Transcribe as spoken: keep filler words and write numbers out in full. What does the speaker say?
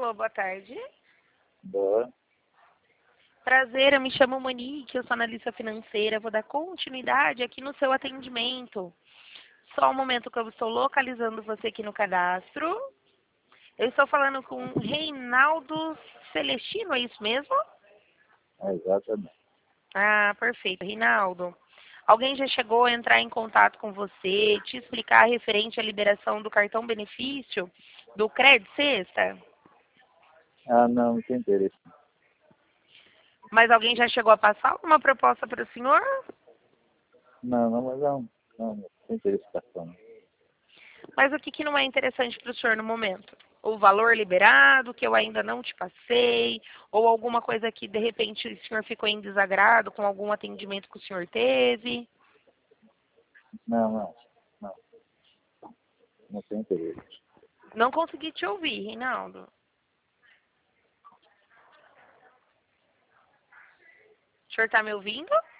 Alô, boa tarde. Boa. Prazer, eu me chamo Monique, eu sou analista financeira. Vou dar continuidade aqui no seu atendimento. Só um momento que eu estou localizando você aqui no cadastro. Eu estou falando com Reinaldo Celestino, é isso mesmo? É, exatamente. Ah, perfeito. Reinaldo, alguém já chegou a entrar em contato com você, te explicar referente à liberação do cartão benefício do Cred Sexta? Ah, não, não tem interesse. Mas alguém já chegou a passar alguma proposta para o senhor? Não, não, mas não, não, não tem interesse cartão. Mas o que, que não é interessante para o senhor no momento? O valor liberado, que eu ainda não te passei, ou alguma coisa que de repente o senhor ficou em desagrado com algum atendimento que o senhor teve? Não, não, não, não tem interesse. Não consegui te ouvir, Reinaldo. O senhor está me ouvindo?